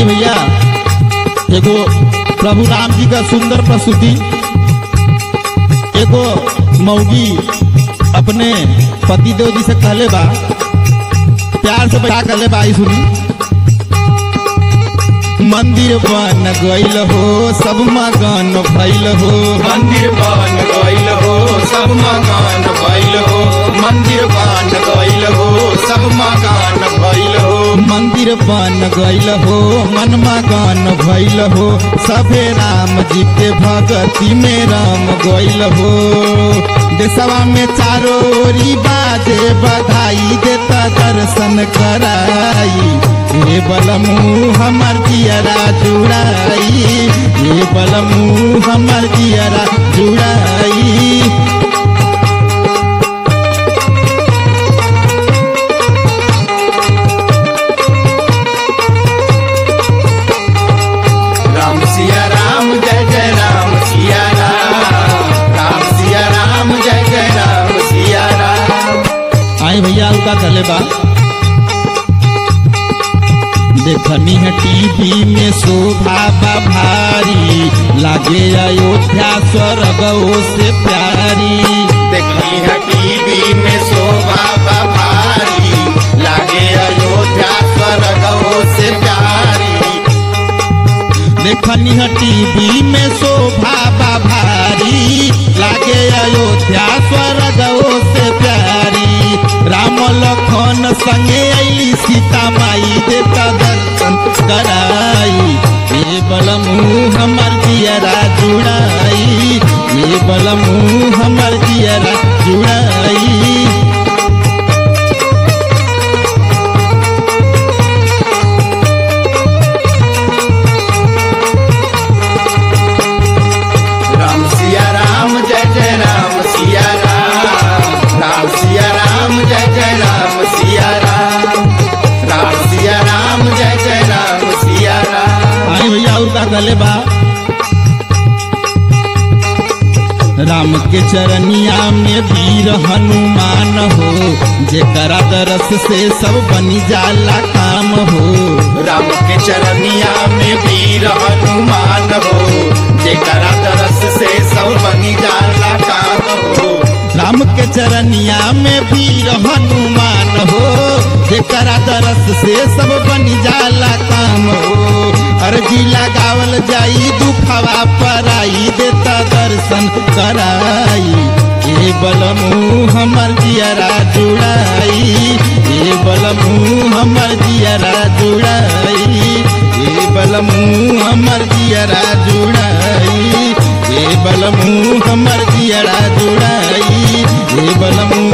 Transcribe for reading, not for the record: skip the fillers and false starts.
आई भैया एगो प्रभु राम जी का सुंदर प्रस्तुति। एगो मौगी अपने पति देव जी से कहले बा, प्यार से क्या कहले बा आई सुनी। मंदिर बन गइल हो सब मगन भइल हो, मंदिर बन गइल हो सब मकान भइल हो, मंदिर बन गइल हो सब मकान भइल हो, मंदिर बन गइल हो मन मगन भइल हो, सभे राम जी के भगती में राम गइल हो। देशवा में चारों ओरी बाजे बधाई देता दर्शन कराई, ये बलमू हमर जियरा जुड़ाई, ये बलमू हमर जियरा जुड़ाई। राम सिया राम जय जय राम सिया राम, राम सिया राम जय जय राम सिया राम। आए भैया उनका कहले बा, देखनी है टीवी में शोभा बा भारी, लागे अयोध्या स्वर्गों से प्यारी। देखनी है टीवी में शोभा बा भारी, लागे अयोध्या स्वर्गों से प्यारी। देखनी है टीवी में शोभा बा भारी, लागे अयोध्या स्वर्गों से प्यारी। राम लखन संगे अली सीता माई देता दर्शन कराई, ये बलमू हमर जियरा जुड़ाई, ये बलमू हमर जियरा जुड़ाई। राम सिया राम जय जय राम सिया राम, राम सिया राम जय जय राम सिया राम, राम सिया राम जय जय राम सिया राम। आई भैया और का गले बा, राम के चरनिया में वीर हनुमान हो, जेकरा दरस से सब बनी जाला काम हो। राम के चरनिया में वीर हनुमान हो, जेकरा तरस से सब बनी जाला काम हो। राम के चरनिया में वीर हनुमान हो, जेकरा दरस से सब बनी जाला काम हो। अर्जी लगावल जाई दुखवा पराई देता दर्शन कराई, ये बलमू हमर जियरा जुड़ाई, ये बलमू हमर जियरा जुड़ाई, ये बलमू हमर जियरा जुड़ाई, ये बलमू हमर जियरा जुड़ाई, ये बलमू